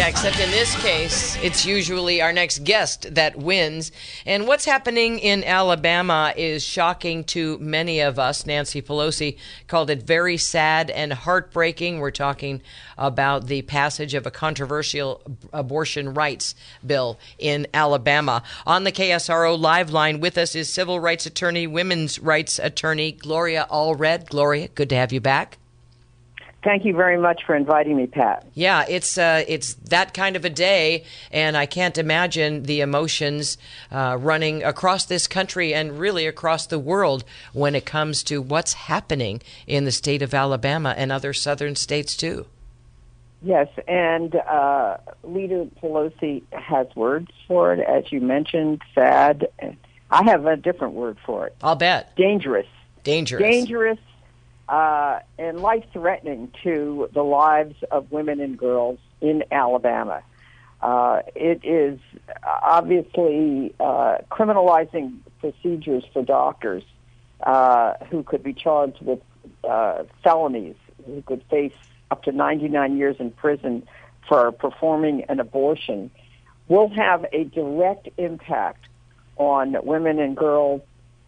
except in this case, it's usually our next guest that wins. And what's happening in Alabama is shocking to many of us. Nancy Pelosi called it very sad and heartbreaking. We're talking about the passage of a controversial abortion rights bill in Alabama. On the KSRO Live line with us is civil rights attorney, women's rights attorney, Gloria Allred. Gloria, good to have you back. Thank you very much for inviting me, Pat. Yeah, it's that kind of a day, and I can't imagine the emotions running across this country and really across the world when it comes to what's happening in the state of Alabama and other southern states, too. Yes, and Leader Pelosi has words for it, as you mentioned, sad. I have a different word for it. I'll bet. Dangerous. Dangerous. And life-threatening to the lives of women and girls in Alabama. It is obviously criminalizing procedures for doctors who could be charged with felonies, who could face up to 99 years in prison for performing an abortion, will have a direct impact on women and girls,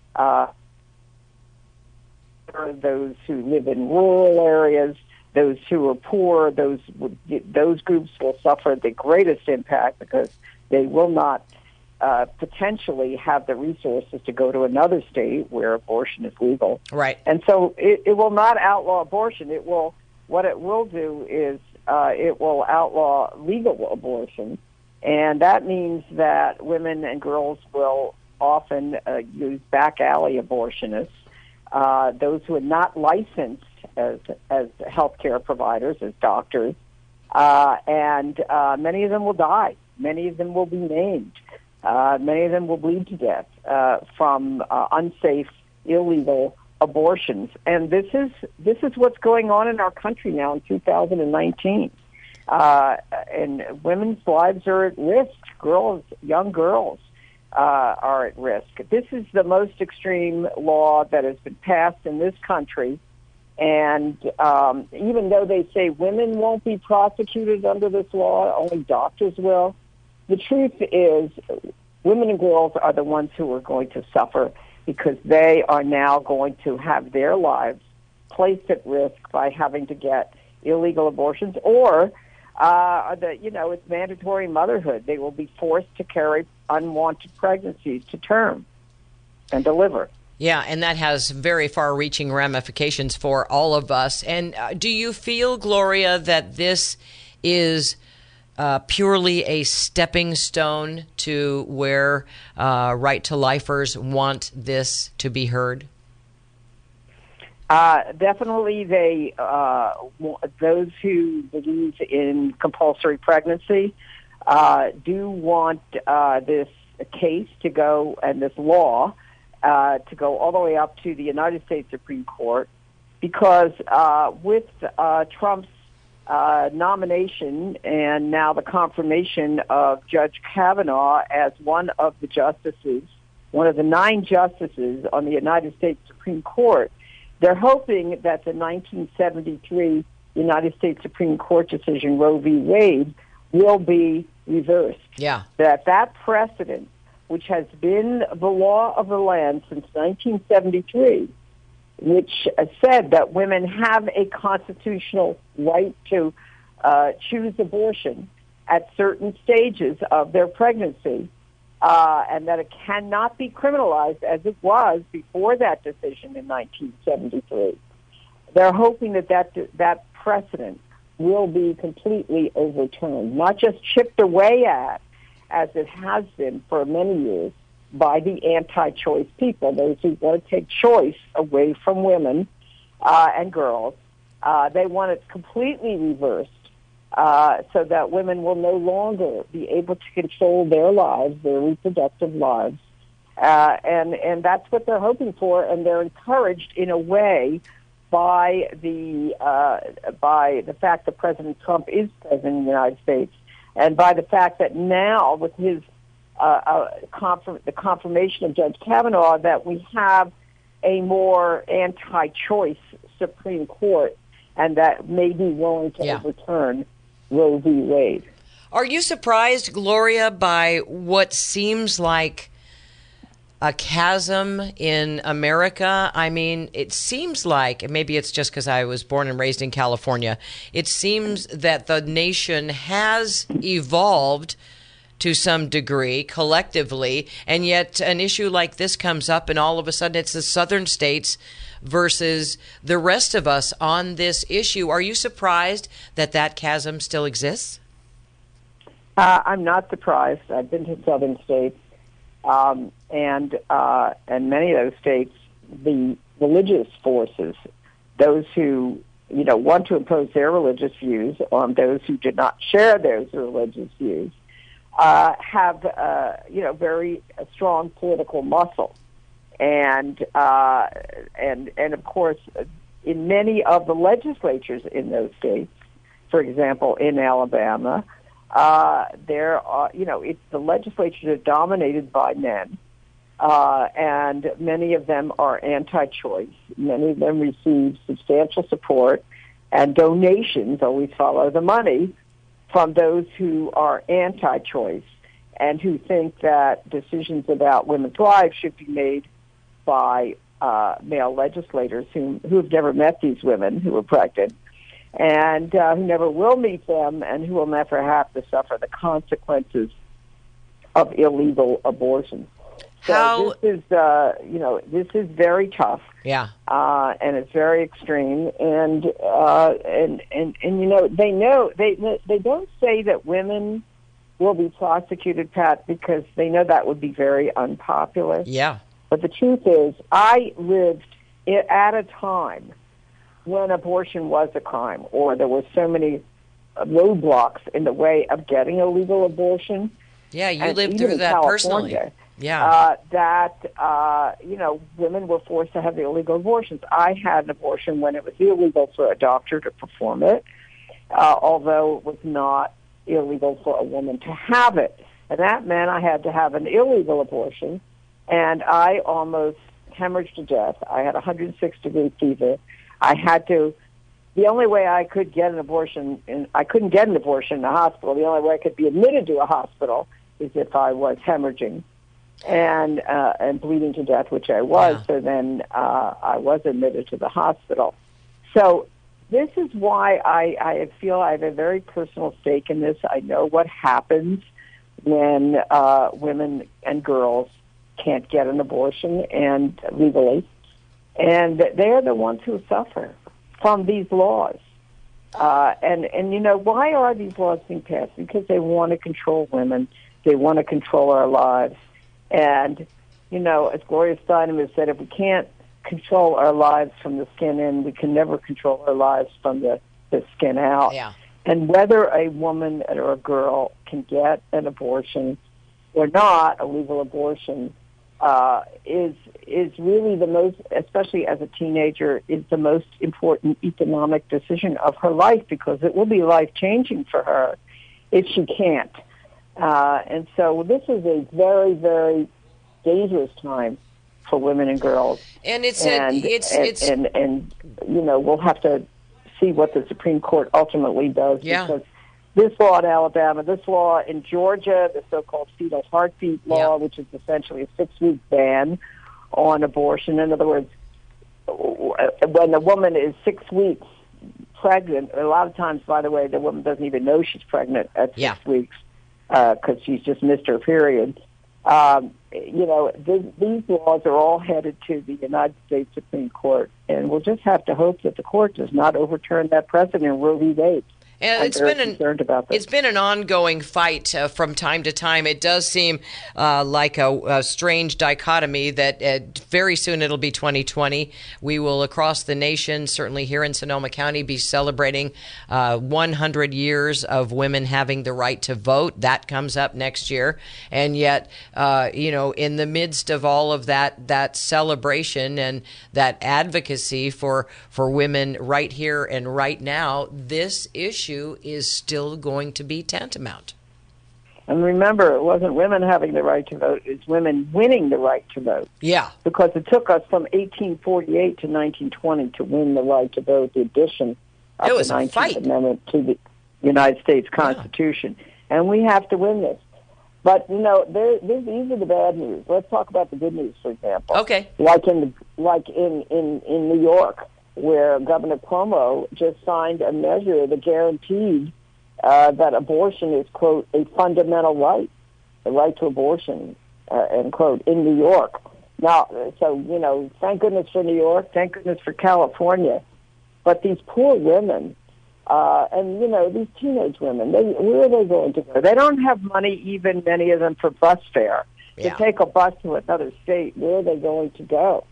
those who live in rural areas, those who are poor. Those groups will suffer the greatest impact because they will not potentially have the resources to go to another state where abortion is legal. Right. And so it will not outlaw abortion. What it will do is it will outlaw legal abortion, and that means that women and girls will often use back alley abortionists, those who are not licensed as healthcare providers, as doctors, and many of them will die. Many of them will be maimed. Many of them will bleed to death from unsafe, illegal abortions. And this is what's going on in our country now in 2019. And women's lives are at risk. Young girls are at risk. This is the most extreme law that has been passed in this country. And even though they say women won't be prosecuted under this law, only doctors will, the truth is women and girls are the ones who are going to suffer because they are now going to have their lives placed at risk by having to get illegal abortions, or it's mandatory motherhood. They will be forced to carry unwanted pregnancies to term and deliver. Yeah, and that has very far-reaching ramifications for all of us. And do you feel, Gloria, that this is purely a stepping stone to where right-to-lifers want this to be heard? Definitely, those who believe in compulsory pregnancy do want this case to go, and this law to go all the way up to the United States Supreme Court, because with Trump's nomination and now the confirmation of Judge Kavanaugh as one of the justices, one of the 9 justices on the United States Supreme Court, they're hoping that the 1973 United States Supreme Court decision, Roe v. Wade, will be reversed. Yeah. That precedent, which has been the law of the land since 1973, which said that women have a constitutional right to choose abortion at certain stages of their pregnancy, and that it cannot be criminalized as it was before that decision in 1973. They're hoping that precedent will be completely overturned, not just chipped away at, as it has been for many years, by the anti-choice people, those who want to take choice away from women and girls. They want it completely reversed so that women will no longer be able to control their lives, their reproductive lives. And that's what they're hoping for, and they're encouraged in a way by the fact that President Trump is president of the United States, and by the fact that now with his the confirmation of Judge Kavanaugh that we have a more anti-choice Supreme Court, and that may be willing to overturn Roe v. Wade. Are you surprised, Gloria, by what seems like a chasm in America? I mean, it seems like, and maybe it's just because I was born and raised in California, it seems that the nation has evolved to some degree collectively, and yet an issue like this comes up and all of a sudden it's the southern states versus the rest of us on this issue. Are you surprised that that chasm still exists? I'm not surprised. I've been to southern states, and many of those states, the religious forces, those who want to impose their religious views on those who did not share those religious views, have very strong political muscle, and of course, in many of the legislatures in those states, for example, in Alabama. There are, it's the legislatures are dominated by men, and many of them are anti-choice. Many of them receive substantial support, and donations always follow the money from those who are anti-choice and who think that decisions about women's lives should be made by male legislators who have never met these women who are pregnant, and who never will meet them, and who will never have to suffer the consequences of illegal abortion. So this is very tough. Yeah. And it's very extreme. And they don't say that women will be prosecuted, Pat, because they know that would be very unpopular. Yeah. But the truth is, I lived at a time when abortion was a crime, or there were so many roadblocks in the way of getting a legal abortion. Yeah, you lived through that personally. Yeah, women were forced to have the illegal abortions. I had an abortion when it was illegal for a doctor to perform it, although it was not illegal for a woman to have it. And that meant I had to have an illegal abortion, and I almost hemorrhaged to death. I had 106-degree fever. The only way I could get an abortion, and I couldn't get an abortion in a hospital, the only way I could be admitted to a hospital is if I was hemorrhaging and bleeding to death, which I was. Yeah. So then I was admitted to the hospital. So this is why I feel I have a very personal stake in this. I know what happens when women and girls can't get an abortion and legally. And they're the ones who suffer from these laws. Why are these laws being passed? Because they want to control women. They want to control our lives. And, as Gloria Steinem has said, if we can't control our lives from the skin in, we can never control our lives from the skin out. Yeah. And whether a woman or a girl can get an abortion or not, a legal abortion, is really the most, especially as a teenager, is the most important economic decision of her life, because it will be life-changing for her if she can't. And so this is a very, very dangerous time for women and girls. And we'll have to see what the Supreme Court ultimately does. Yeah. Because this law in Alabama, this law in Georgia, the so-called fetal heartbeat law, which is essentially a 6-week ban on abortion. In other words, when a woman is 6 weeks pregnant, a lot of times, by the way, the woman doesn't even know she's pregnant at 6 weeks because she's just missed her period. These laws are all headed to the United States Supreme Court, and we'll just have to hope that the court does not overturn that precedent, Roe v. Wade. And it's been an ongoing fight from time to time. It does seem like a strange dichotomy that very soon it'll be 2020. We will, across the nation, certainly here in Sonoma County, be celebrating 100 years of women having the right to vote. That comes up next year. And yet, in the midst of all of that celebration and that advocacy for women right here and right now, this issue is still going to be tantamount. And remember, it wasn't women having the right to vote, it's women winning the right to vote. Yeah. Because it took us from 1848 to 1920 to win the right to vote, the addition of the 19th Amendment to the United States Constitution. Yeah. and we have to win this. But these are the bad news. Let's talk about the good news, for example. Okay. Like in New York, where Governor Cuomo just signed a measure that guaranteed that abortion is, quote, a fundamental right, the right to abortion, end quote, in New York. Now, so, thank goodness for New York, thank goodness for California. But these poor women, and, these teenage women, where are they going to go? They don't have money, even many of them, for bus fare. To take a bus to another state. Where are they going to go?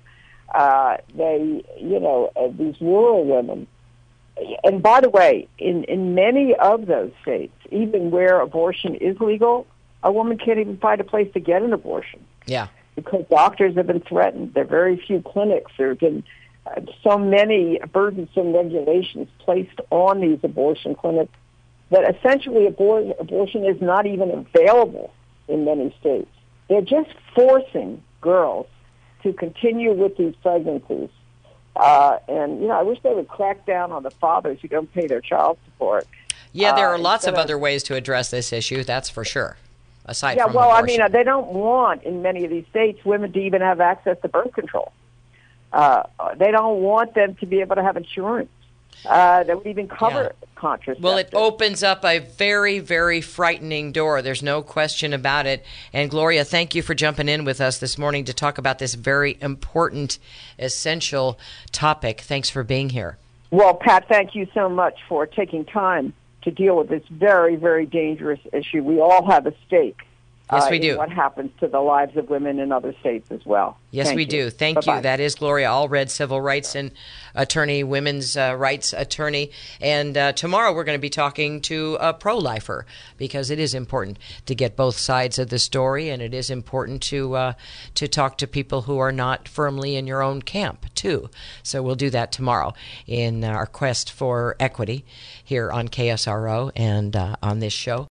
These rural women. And by the way, in many of those states, even where abortion is legal, a woman can't even find a place to get an abortion. Yeah. Because doctors have been threatened. There are very few clinics. There have been so many burdensome regulations placed on these abortion clinics that essentially abortion is not even available in many states. They're just forcing girls to continue with these pregnancies. I wish they would crack down on the fathers who don't pay their child support. Yeah, there are lots of other ways to address this issue, that's for sure, aside from well, abortion. they don't want, in many of these states, women to even have access to birth control. They don't want them to be able to have insurance that would even cover contraception. Well, it opens up a very, very frightening door. There's no question about it. And Gloria, thank you for jumping in with us this morning to talk about this very important, essential topic. Thanks for being here. Well, Pat, thank you so much for taking time to deal with this very, very dangerous issue. We all have a stake. Yes, we do. In what happens to the lives of women in other states as well. Yes, we do. Thank you. That is Gloria Allred, civil rights and attorney, women's rights attorney. And tomorrow we're going to be talking to a pro-lifer because it is important to get both sides of the story, and it is important to talk to people who are not firmly in your own camp, too. So we'll do that tomorrow in our quest for equity here on KSRO and on this show.